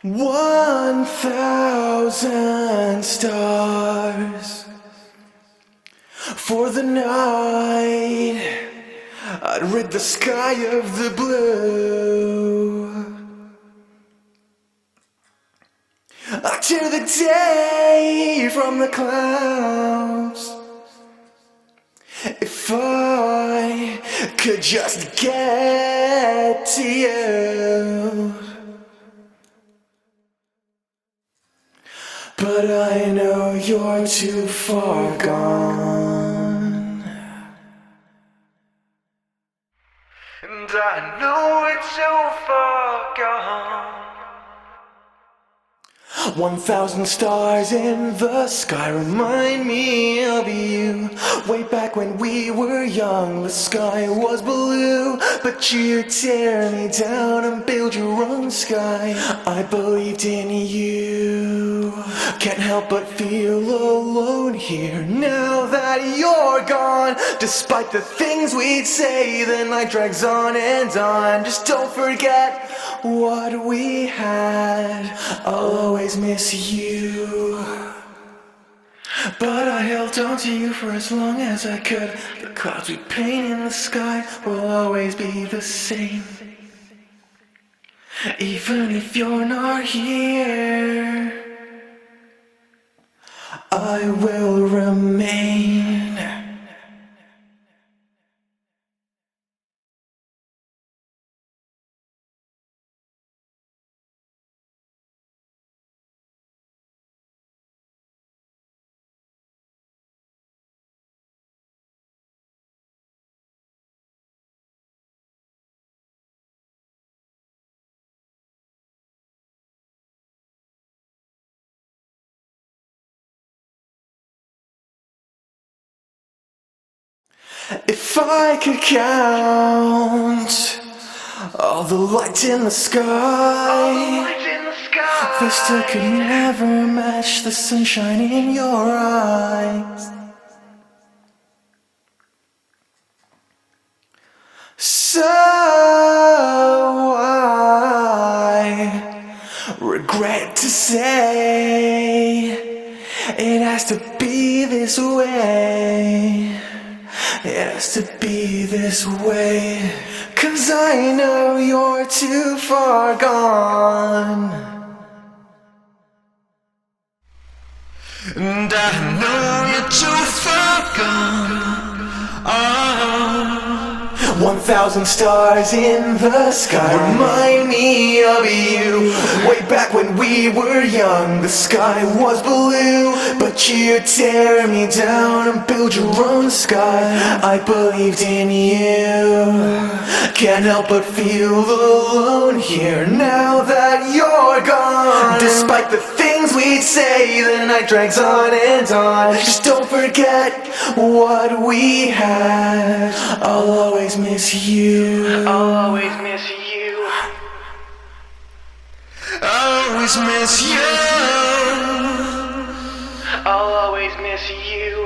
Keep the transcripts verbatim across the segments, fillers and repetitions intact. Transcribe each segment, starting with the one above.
One thousand stars for the night, I'd rid the sky of the blue. I'd tear the day from the clouds if I could just get to you. But I know you're too far gone, and I know it's too far gone. One thousand stars in the sky remind me of you. Way back when we were young, the sky was blue, but you tear me down and build your own sky. I believed in you. Can't help but feel alone here now that you're gone. Despite the things we'd say, the night drags on and on. Just don't forget what we had. I'll always miss you, but I held on to you for as long as I could. The clouds we paint in the sky will always be the same, even if you're not here. I will remain. If I could count all the lights in the sky, they still could never match the sunshine in your eyes. So I regret to say it has to be this way. It has to be this way, 'cause I know you're too far gone, and I know you're too far gone. Oh. One thousand stars in the sky remind me of you. Way back when we were young, the sky was blue, but you tear me down and build your own sky. I believed in you. Can't help but feel alone here now that you're gone. Despite the things we'd say, the night drags on and on. Just don't forget what we had. I'll always miss you. I'll always miss you. I'll always miss you. I'll always miss you.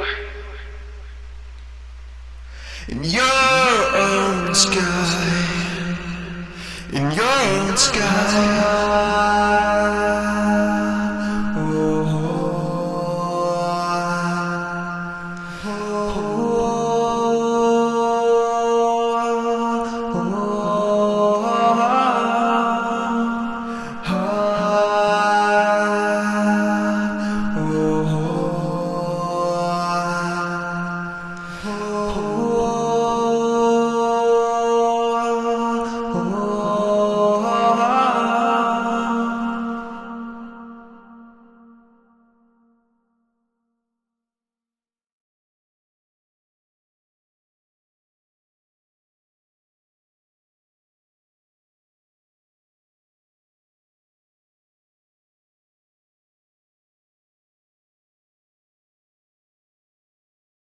In your own sky, in your own sky.